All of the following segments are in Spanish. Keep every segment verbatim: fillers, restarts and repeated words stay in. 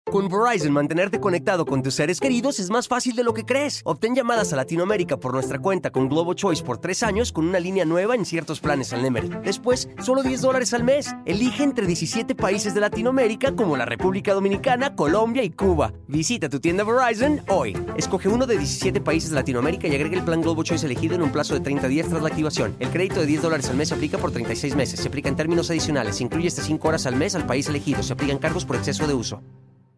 Con Verizon, mantenerte conectado con tus seres queridos es más fácil de lo que crees. Obtén llamadas a Latinoamérica por nuestra cuenta con Globo Choice por tres años con una línea nueva en ciertos planes al Nemery. Después, solo diez dólares al mes. Elige entre diecisiete países de Latinoamérica como la República Dominicana, Colombia y Cuba. Visita tu tienda Verizon hoy. Escoge uno de diecisiete países de Latinoamérica y agrega el plan Globo Choice elegido en un plazo de treinta días tras la activación. El crédito de diez dólares al mes se aplica por treinta y seis meses. Se aplica en términos adicionales. Se incluye hasta cinco horas al mes al país elegido. Se aplican cargos por exceso de uso.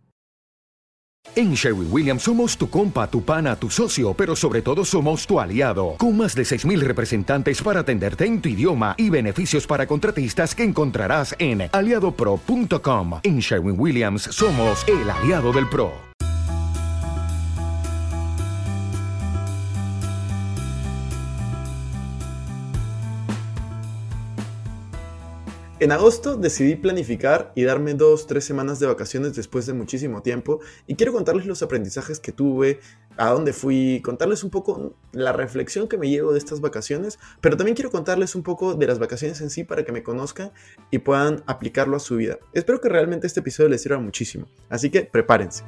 En Sherwin-Williams somos tu compa, tu pana, tu socio, pero sobre todo somos tu aliado, con más de seis mil representantes para atenderte en tu idioma y beneficios para contratistas que encontrarás en aliado pro punto com. En Sherwin-Williams somos el aliado del pro. En agosto decidí planificar y darme dos, tres semanas de vacaciones después de muchísimo tiempo y quiero contarles los aprendizajes que tuve, a dónde fui, contarles un poco la reflexión que me llevo de estas vacaciones, pero también quiero contarles un poco de las vacaciones en sí para que me conozcan y puedan aplicarlo a su vida. Espero que realmente este episodio les sirva muchísimo, así que prepárense.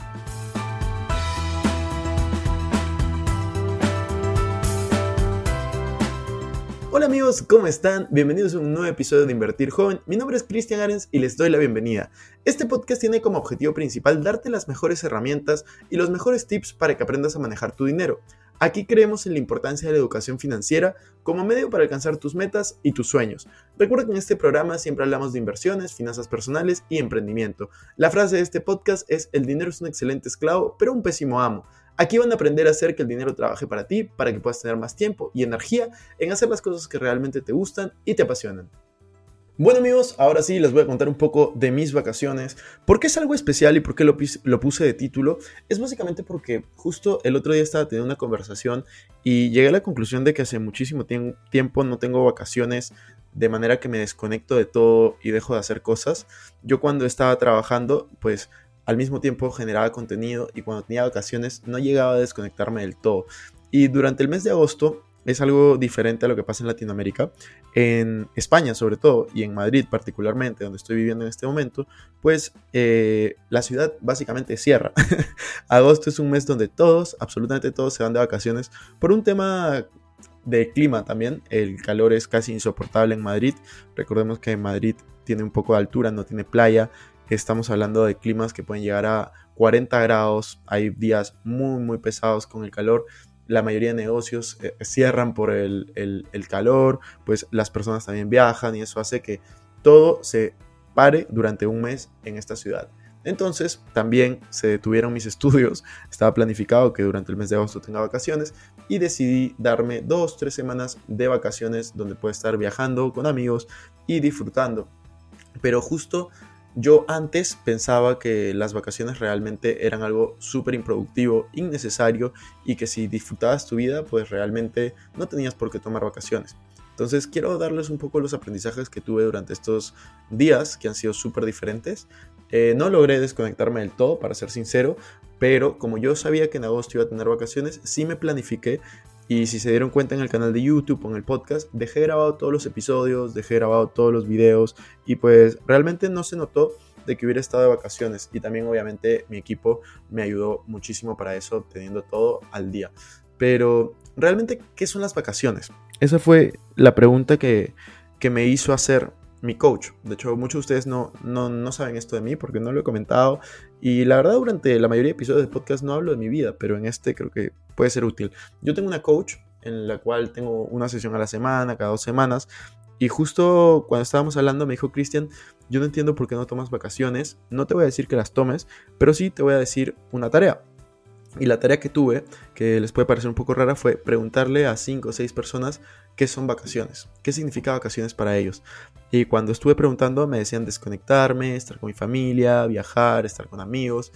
Hola amigos, ¿cómo están? Bienvenidos a un nuevo episodio de Invertir Joven. Mi nombre es Cristian Arens y les doy la bienvenida. Este podcast tiene como objetivo principal darte las mejores herramientas y los mejores tips para que aprendas a manejar tu dinero. Aquí creemos en la importancia de la educación financiera como medio para alcanzar tus metas y tus sueños. Recuerda que en este programa siempre hablamos de inversiones, finanzas personales y emprendimiento. La frase de este podcast es: el dinero es un excelente esclavo, pero un pésimo amo. Aquí van a aprender a hacer que el dinero trabaje para ti, para que puedas tener más tiempo y energía en hacer las cosas que realmente te gustan y te apasionan. Bueno amigos, ahora sí les voy a contar un poco de mis vacaciones. ¿Por qué es algo especial y por qué lo, lo puse de título? Es básicamente porque justo el otro día estaba teniendo una conversación y llegué a la conclusión de que hace muchísimo tie- tiempo no tengo vacaciones, de manera que me desconecto de todo y dejo de hacer cosas. Yo cuando estaba trabajando, pues al mismo tiempo generaba contenido y cuando tenía vacaciones no llegaba a desconectarme del todo. Y durante el mes de agosto es algo diferente a lo que pasa en Latinoamérica. En España sobre todo y en Madrid particularmente, donde estoy viviendo en este momento, pues eh, la ciudad básicamente cierra. Agosto es un mes donde todos, absolutamente todos se van de vacaciones por un tema de clima también. El calor es casi insoportable en Madrid. Recordemos que Madrid tiene un poco de altura, no tiene playa. Estamos hablando de climas que pueden llegar a cuarenta grados, hay días muy muy pesados con el calor, la mayoría de negocios eh, cierran por el, el, el calor, pues las personas también viajan y eso hace que todo se pare durante un mes en esta ciudad. Entonces también se detuvieron mis estudios, estaba planificado que durante el mes de agosto tenga vacaciones y decidí darme dos, tres semanas de vacaciones donde puedo estar viajando con amigos y disfrutando. Pero justo yo antes pensaba que las vacaciones realmente eran algo súper improductivo, innecesario y que si disfrutabas tu vida, pues realmente no tenías por qué tomar vacaciones. Entonces quiero darles un poco los aprendizajes que tuve durante estos días que han sido súper diferentes. Eh, no logré desconectarme del todo, para ser sincero, pero como yo sabía que en agosto iba a tener vacaciones, sí me planifiqué. Y si se dieron cuenta en el canal de YouTube o en el podcast, dejé grabado todos los episodios, dejé grabado todos los videos y pues realmente no se notó de que hubiera estado de vacaciones. Y también obviamente mi equipo me ayudó muchísimo para eso, teniendo todo al día. Pero realmente, ¿qué son las vacaciones? Esa fue la pregunta que, que me hizo hacer mi coach. De hecho, muchos de ustedes no, no, no saben esto de mí porque no lo he comentado. Y la verdad, durante la mayoría de episodios del podcast no hablo de mi vida, pero en este creo que puede ser útil. Yo tengo una coach en la cual tengo una sesión a la semana, cada dos semanas. Y justo cuando estábamos hablando me dijo: Cristian, yo no entiendo por qué no tomas vacaciones. No te voy a decir que las tomes, pero sí te voy a decir una tarea. Y la tarea que tuve, que les puede parecer un poco rara, fue preguntarle a cinco o seis personas qué son vacaciones, qué significa vacaciones para ellos. Y cuando estuve preguntando me decían desconectarme, estar con mi familia, viajar, estar con amigos.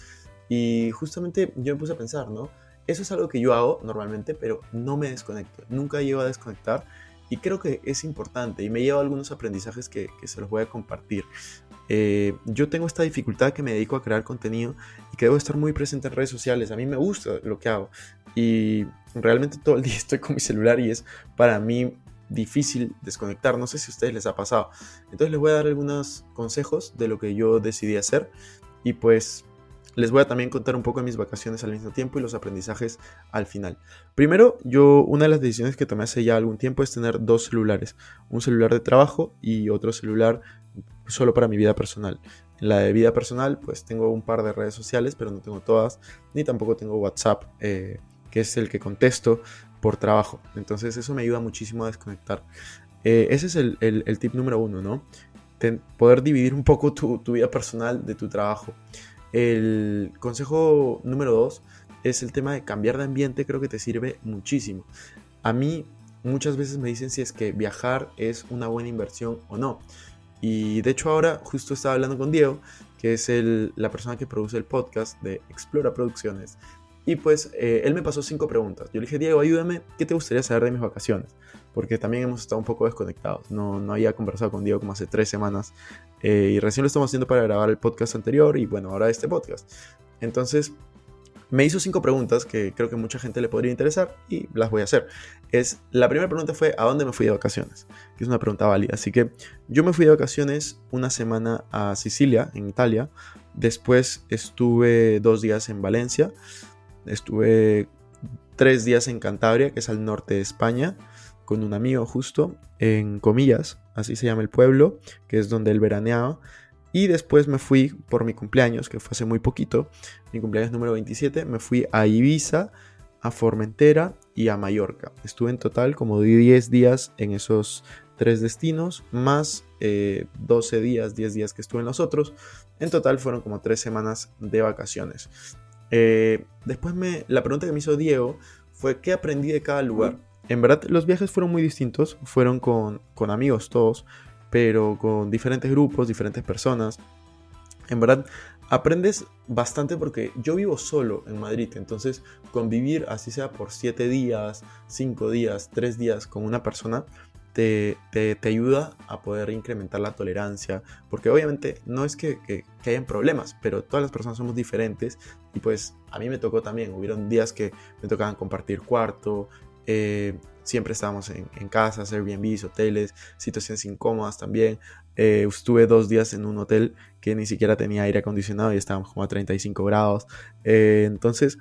Y justamente yo me puse a pensar, ¿no? Eso es algo que yo hago normalmente, pero no me desconecto. Nunca llego a desconectar y creo que es importante y me llevo algunos aprendizajes que, que se los voy a compartir. Eh, yo tengo esta dificultad que me dedico a crear contenido y que debo estar muy presente en redes sociales. A mí me gusta lo que hago y realmente todo el día estoy con mi celular y es para mí difícil desconectar. No sé si a ustedes les ha pasado. Entonces les voy a dar algunos consejos de lo que yo decidí hacer y pues les voy a también contar un poco de mis vacaciones al mismo tiempo y los aprendizajes al final. Primero, yo una de las decisiones que tomé hace ya algún tiempo es tener dos celulares. Un celular de trabajo y otro celular solo para mi vida personal. En la de vida personal, pues tengo un par de redes sociales, pero no tengo todas, ni tampoco tengo WhatsApp, eh, que es el que contesto por trabajo. Entonces eso me ayuda muchísimo a desconectar. Eh, ese es el, el, el tip número uno, ¿no? Ten, poder dividir un poco tu, tu vida personal de tu trabajo. El consejo número dos es el tema de cambiar de ambiente. Creo que te sirve muchísimo. A mí muchas veces me dicen si es que viajar es una buena inversión o no. Y de hecho ahora justo estaba hablando con Diego, que es el, la persona que produce el podcast de Explora Producciones. Y pues eh, él me pasó cinco preguntas. Yo le dije, Diego, ayúdame, ¿qué te gustaría saber de mis vacaciones? Porque también hemos estado un poco desconectados. No, no había conversado con Diego como hace tres semanas. Eh, y recién lo estamos haciendo para grabar el podcast anterior y bueno, ahora este podcast. Entonces me hizo cinco preguntas que creo que mucha gente le podría interesar y las voy a hacer. Es, la primera pregunta fue, ¿a dónde me fui de vacaciones? Que es una pregunta válida. Así que yo me fui de vacaciones una semana a Sicilia, en Italia. Después estuve dos días en Valencia. Estuve tres días en Cantabria, que es al norte de España, con un amigo justo, en Comillas, así se llama el pueblo, que es donde él veraneaba. Y después me fui por mi cumpleaños, que fue hace muy poquito, mi cumpleaños número veintisiete, me fui a Ibiza, a Formentera y a Mallorca. Estuve en total como diez días en esos tres destinos, más eh, doce días, diez días que estuve en los otros. En total fueron como tres semanas de vacaciones. Eh, después me, la pregunta que me hizo Diego fue ¿qué aprendí de cada lugar? En verdad los viajes fueron muy distintos, fueron con, con amigos todos, pero con diferentes grupos, diferentes personas. En verdad aprendes bastante porque yo vivo solo en Madrid, entonces convivir así sea por siete días, cinco días, tres días con una persona te, te, te ayuda a poder incrementar la tolerancia, porque obviamente no es que, que, que hayan problemas, pero todas las personas somos diferentes y pues a mí me tocó también, hubieron días que me tocaban compartir cuarto, eh, siempre estábamos en, en casas, Airbnbs, hoteles, situaciones incómodas también. Eh, estuve dos días en un hotel que ni siquiera tenía aire acondicionado y estábamos como a treinta y cinco grados. Eh, entonces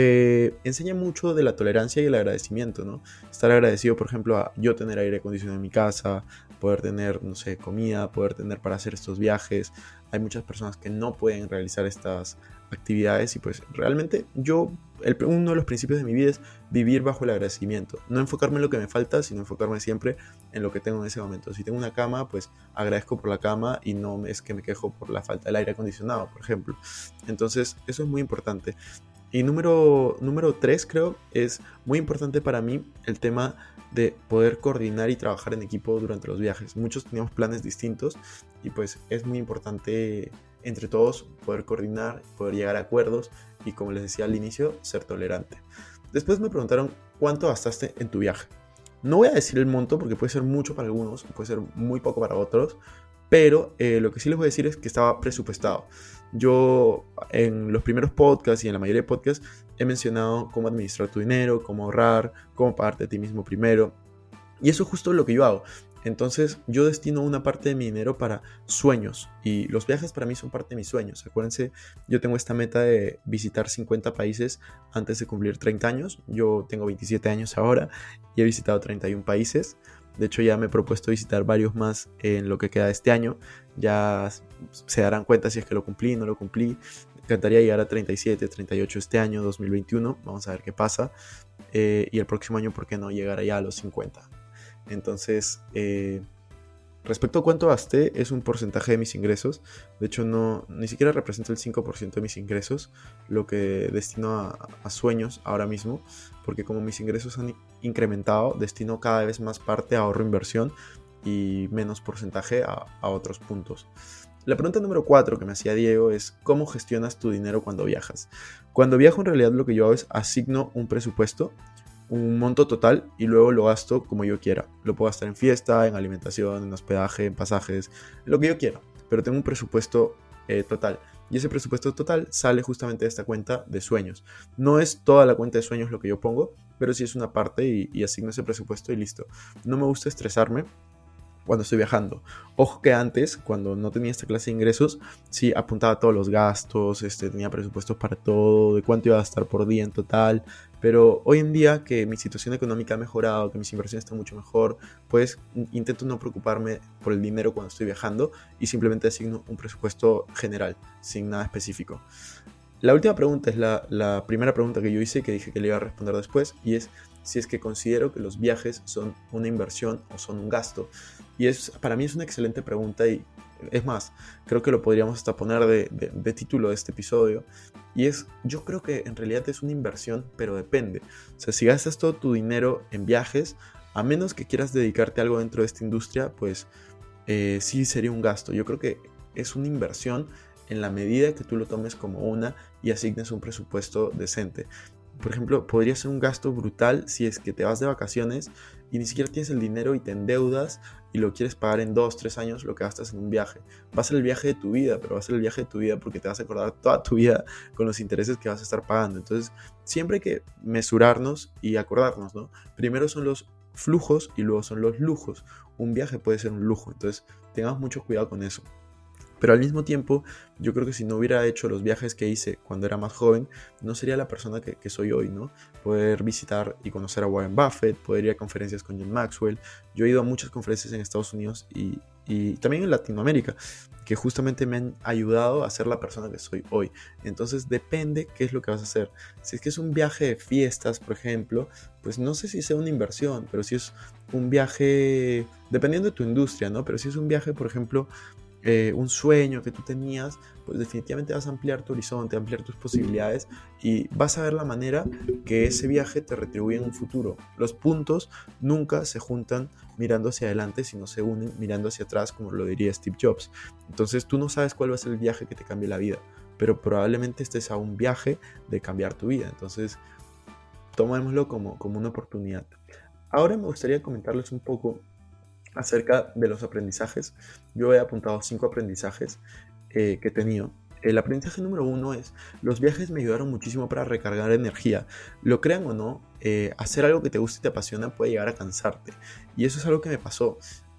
te enseña mucho de la tolerancia y el agradecimiento, ¿no? Estar agradecido, por ejemplo, a yo tener aire acondicionado en mi casa, poder tener, no sé, comida, poder tener para hacer estos viajes. Hay muchas personas que no pueden realizar estas actividades y pues realmente yo, el, uno de los principios de mi vida es vivir bajo el agradecimiento. No enfocarme en lo que me falta, sino enfocarme siempre en lo que tengo en ese momento. Si tengo una cama, pues agradezco por la cama y no es que me quejo por la falta del aire acondicionado, por ejemplo. Entonces eso es muy importante. Y número, número tres, creo, es muy importante para mí el tema de poder coordinar y trabajar en equipo durante los viajes. Muchos teníamos planes distintos y pues es muy importante entre todos poder coordinar, poder llegar a acuerdos y, como les decía al inicio, ser tolerante. Después me preguntaron cuánto gastaste en tu viaje. No voy a decir el monto porque puede ser mucho para algunos, puede ser muy poco para otros, pero eh, lo que sí les voy a decir es que estaba presupuestado. Yo en los primeros podcasts y en la mayoría de podcasts he mencionado cómo administrar tu dinero, cómo ahorrar, cómo pagarte a ti mismo primero. Y eso es justo lo que yo hago. Entonces yo destino una parte de mi dinero para sueños. Y los viajes para mí son parte de mis sueños. Acuérdense, yo tengo esta meta de visitar cincuenta países antes de cumplir treinta años. Yo tengo veintisiete años ahora y he visitado treinta y uno países. De hecho ya me he propuesto visitar varios más en lo que queda de este año. Ya se darán cuenta si es que lo cumplí, no lo cumplí. Me encantaría llegar a treinta y siete, treinta y ocho este año, dos mil veintiuno. Vamos a ver qué pasa. Eh, y el próximo año, ¿por qué no llegar allá a los cincuenta? Entonces, eh, respecto a cuánto gasté, es un porcentaje de mis ingresos. De hecho, no, ni siquiera representa el cinco por ciento de mis ingresos, lo que destino a, a sueños ahora mismo, porque como mis ingresos han incrementado, destino cada vez más parte a ahorro e inversión y menos porcentaje a, a otros puntos. La pregunta número cuatro que me hacía Diego es ¿cómo gestionas tu dinero cuando viajas? Cuando viajo, en realidad lo que yo hago es asigno un presupuesto, un monto total, y luego lo gasto como yo quiera. Lo puedo gastar en fiesta, en alimentación, en hospedaje, en pasajes, lo que yo quiera, pero tengo un presupuesto eh, total, y ese presupuesto total sale justamente de esta cuenta de sueños. No es toda la cuenta de sueños lo que yo pongo, pero sí es una parte y, y asigno ese presupuesto y listo. No me gusta estresarme cuando estoy viajando. Ojo que antes, cuando no tenía esta clase de ingresos, sí apuntaba todos los gastos, este, tenía presupuestos para todo, de cuánto iba a gastar por día en total. Pero hoy en día que mi situación económica ha mejorado, que mis inversiones están mucho mejor, pues intento no preocuparme por el dinero cuando estoy viajando y simplemente asigno un presupuesto general, sin nada específico. La última pregunta es la, la primera pregunta que yo hice, que dije que le iba a responder después, y es si es que considero que los viajes son una inversión o son un gasto. Y es, para mí es una excelente pregunta y es más, creo que lo podríamos hasta poner de, de, de título de este episodio. Y es, yo creo que en realidad es una inversión, pero depende. O sea, si gastas todo tu dinero en viajes, a menos que quieras dedicarte a algo dentro de esta industria, pues eh, sí sería un gasto. Yo creo que es una inversión en la medida que tú lo tomes como una y asignes un presupuesto decente. Por ejemplo, podría ser un gasto brutal si es que te vas de vacaciones y ni siquiera tienes el dinero y te endeudas y lo quieres pagar en dos, tres años lo que gastas en un viaje. Va a ser el viaje de tu vida, pero va a ser el viaje de tu vida porque te vas a acordar toda tu vida con los intereses que vas a estar pagando. Entonces, siempre hay que mesurarnos y acordarnos, ¿no? Primero son los flujos y luego son los lujos. Un viaje puede ser un lujo, entonces tengamos mucho cuidado con eso. Pero al mismo tiempo, yo creo que si no hubiera hecho los viajes que hice cuando era más joven, no sería la persona que, que soy hoy, ¿no? Poder visitar y conocer a Warren Buffett, poder ir a conferencias con John Maxwell. Yo he ido a muchas conferencias en Estados Unidos y, y también en Latinoamérica, que justamente me han ayudado a ser la persona que soy hoy. Entonces depende qué es lo que vas a hacer. Si es que es un viaje de fiestas, por ejemplo, pues no sé si sea una inversión, pero si es un viaje, dependiendo de tu industria, ¿no? Pero si es un viaje, por ejemplo, Eh, un sueño que tú tenías, pues definitivamente vas a ampliar tu horizonte, ampliar tus posibilidades y vas a ver la manera que ese viaje te retribuye en un futuro. Los puntos nunca se juntan mirando hacia adelante, sino se unen mirando hacia atrás, como lo diría Steve Jobs. Entonces tú no sabes cuál va a ser el viaje que te cambie la vida, pero probablemente estés a un viaje de cambiar tu vida. Entonces tomémoslo como, como una oportunidad. Ahora me gustaría comentarles un poco acerca de los aprendizajes. Yo he apuntado cinco aprendizajes eh, que he tenido. El aprendizaje número uno es: los viajes me ayudaron muchísimo para recargar energía. Lo crean o no, eh, hacer algo que te gusta y te apasiona puede llegar a cansarte. Y eso es algo que me pasó.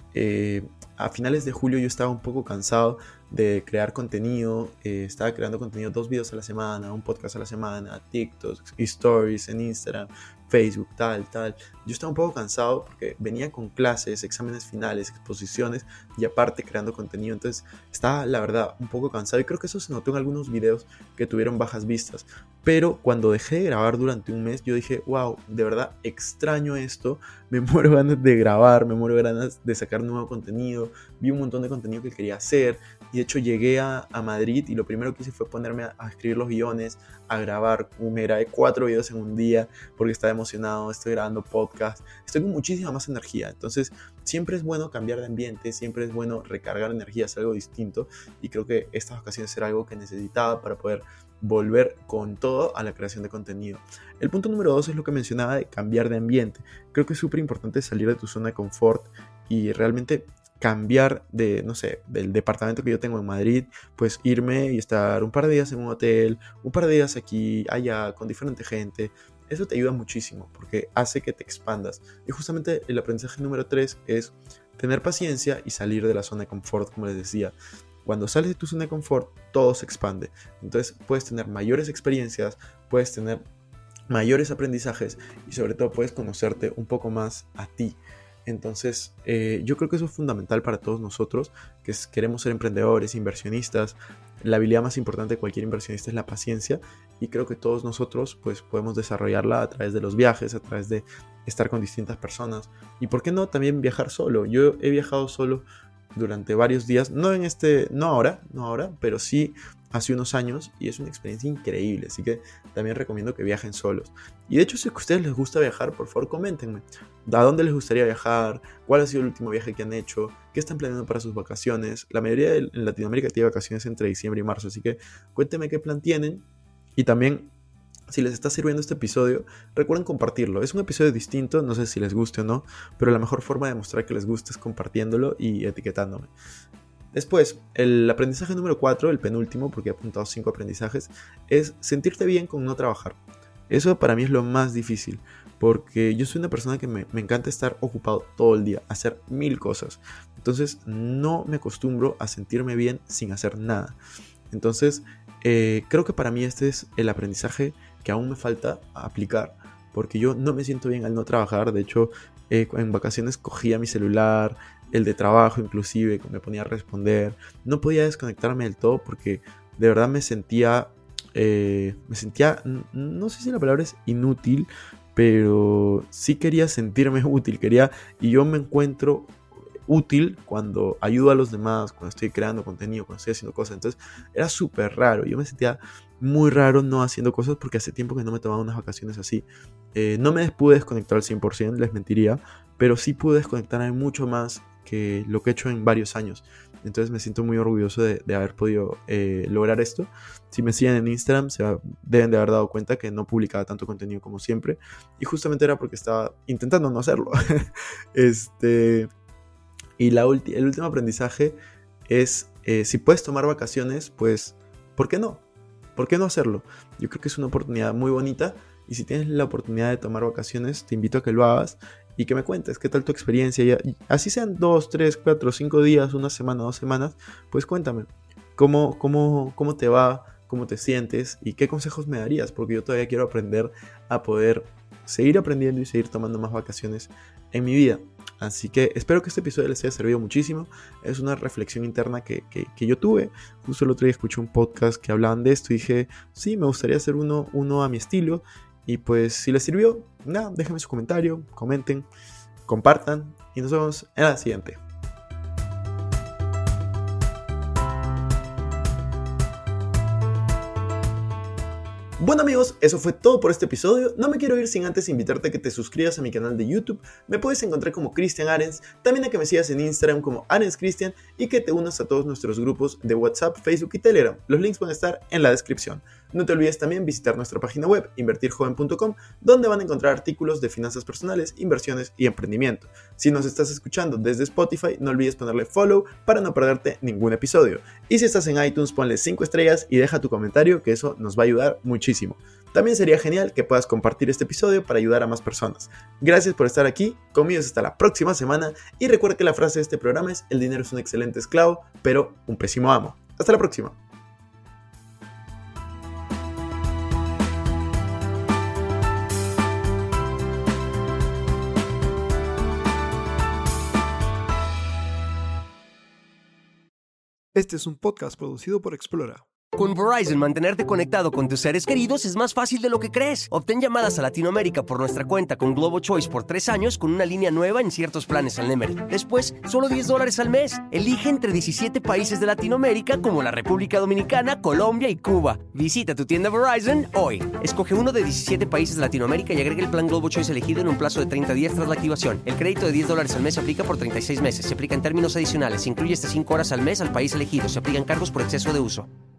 Eh, a finales de julio yo estaba un poco cansado de crear contenido. Eh, estaba creando contenido, dos videos a la semana, un podcast a la semana, TikToks, stories en Instagram, Facebook, tal, tal. Yo estaba un poco cansado porque venía con clases, exámenes finales, exposiciones y aparte creando contenido. Entonces estaba, la verdad, un poco cansado y creo que eso se notó en algunos videos que tuvieron bajas vistas. Pero cuando dejé de grabar durante un mes, yo dije, wow, de verdad extraño esto. Me muero ganas de grabar, me muero ganas de sacar nuevo contenido. Vi un montón de contenido que quería hacer y de hecho llegué a, a Madrid y lo primero que hice fue ponerme a, a escribir los guiones, a grabar. Me grabé cuatro videos en un día porque estaba emocionado, estoy grabando podcast, estoy con muchísima más energía. Entonces siempre es bueno cambiar de ambiente, siempre es bueno recargar energía, hacer algo distinto y creo que estas ocasiones era algo que necesitaba para poder volver con todo a la creación de contenido. El punto número dos es lo que mencionaba de cambiar de ambiente. Creo que es súper importante salir de tu zona de confort y realmente cambiar de, no sé, del departamento que yo tengo en Madrid, pues irme y estar un par de días en un hotel, un par de días aquí, allá, con diferente gente. Eso te ayuda muchísimo porque hace que te expandas. Y justamente el aprendizaje número tres es tener paciencia y salir de la zona de confort, como les decía. Cuando sales de tu zona de confort, todo se expande. Entonces puedes tener mayores experiencias, puedes tener mayores aprendizajes y sobre todo puedes conocerte un poco más a ti. Entonces eh, yo creo que eso es fundamental para todos nosotros que es, queremos ser emprendedores, inversionistas. La habilidad más importante de cualquier inversionista es la paciencia y creo que todos nosotros pues, podemos desarrollarla a través de los viajes, a través de estar con distintas personas y por qué no también viajar solo. Yo he viajado solo durante varios días, no en este, no ahora, no ahora, pero sí hace unos años y es una experiencia increíble, así que también recomiendo que viajen solos. Y de hecho, si a ustedes les gusta viajar, por favor coméntenme, ¿a dónde les gustaría viajar? ¿Cuál ha sido el último viaje que han hecho? ¿Qué están planeando para sus vacaciones? La mayoría de, en Latinoamérica tiene vacaciones entre diciembre y marzo, así que cuéntenme qué plan tienen y también si les está sirviendo este episodio, recuerden compartirlo. Es un episodio distinto, no sé si les guste o no, pero la mejor forma de demostrar que les gusta es compartiéndolo y etiquetándome. Después, el aprendizaje número cuatro, el penúltimo, porque he apuntado cinco aprendizajes, es sentirte bien con no trabajar. Eso para mí es lo más difícil, porque yo soy una persona que me, me encanta estar ocupado todo el día, hacer mil cosas. Entonces no me acostumbro a sentirme bien sin hacer nada. Entonces eh, creo que para mí este es el aprendizaje que aún me falta aplicar, porque yo no me siento bien al no trabajar. De hecho, eh, en vacaciones cogía mi celular, el de trabajo inclusive, me ponía a responder. No podía desconectarme del todo porque de verdad me sentía, eh, me sentía, no sé si la palabra es inútil, pero sí quería sentirme útil, quería, y yo me encuentro útil cuando ayudo a los demás, cuando estoy creando contenido, cuando estoy haciendo cosas. Entonces era súper raro, yo me sentía muy raro no haciendo cosas porque hace tiempo que no me tomaba unas vacaciones así. Eh, no me pude desconectar al cien por ciento, les mentiría, pero sí pude desconectarme mucho más que lo que he hecho en varios años. Entonces me siento muy orgulloso de, de haber podido eh, lograr esto. Si me siguen en Instagram se va, deben de haber dado cuenta que no publicaba tanto contenido como siempre, y justamente era porque estaba intentando no hacerlo. este, y la ulti- el último aprendizaje es, eh, si puedes tomar vacaciones, pues ¿por qué no? ¿Por qué no hacerlo? Yo creo que es una oportunidad muy bonita, y si tienes la oportunidad de tomar vacaciones, te invito a que lo hagas y que me cuentes qué tal tu experiencia. Y así sean dos, tres, cuatro, cinco días, una semana, dos semanas, pues cuéntame cómo, cómo, cómo te va, cómo te sientes y qué consejos me darías, porque yo todavía quiero aprender a poder seguir aprendiendo y seguir tomando más vacaciones en mi vida. Así que espero que este episodio les haya servido muchísimo. Es una reflexión interna que, que, que yo tuve. Justo el otro día escuché un podcast que hablaban de esto y dije, sí, me gustaría hacer uno, uno a mi estilo. Y pues si les sirvió, nada, déjenme su comentario, comenten, compartan y nos vemos en la siguiente. Bueno amigos, eso fue todo por este episodio. No me quiero ir sin antes invitarte a que te suscribas a mi canal de YouTube. Me puedes encontrar como Cristian Arens, también a que me sigas en Instagram como Arens Cristian y que te unas a todos nuestros grupos de WhatsApp, Facebook y Telegram. Los links van a estar en la descripción. No te olvides también visitar nuestra página web invertir joven punto com, donde van a encontrar artículos de finanzas personales, inversiones y emprendimiento. Si nos estás escuchando desde Spotify, no olvides ponerle follow para no perderte ningún episodio. Y si estás en iTunes, ponle cinco estrellas y deja tu comentario, que eso nos va a ayudar muchísimo. También sería genial que puedas compartir este episodio para ayudar a más personas. Gracias por estar aquí, conmigo hasta la próxima semana, y recuerda que la frase de este programa es: el dinero es un excelente esclavo, pero un pésimo amo. Hasta la próxima. Este es un podcast producido por Explora. Con Verizon, mantenerte conectado con tus seres queridos es más fácil de lo que crees. Obtén llamadas a Latinoamérica por nuestra cuenta con Globo Choice por tres años con una línea nueva en ciertos planes al Nemery. Después, solo diez dólares al mes. Elige entre diecisiete países de Latinoamérica como la República Dominicana, Colombia y Cuba. Visita tu tienda Verizon hoy. Escoge uno de diecisiete países de Latinoamérica y agrega el plan Globo Choice elegido en un plazo de treinta días tras la activación. El crédito de diez dólares al mes se aplica por treinta y seis meses. Se aplica en términos adicionales. Se incluye hasta cinco horas al mes al país elegido. Se aplican cargos por exceso de uso.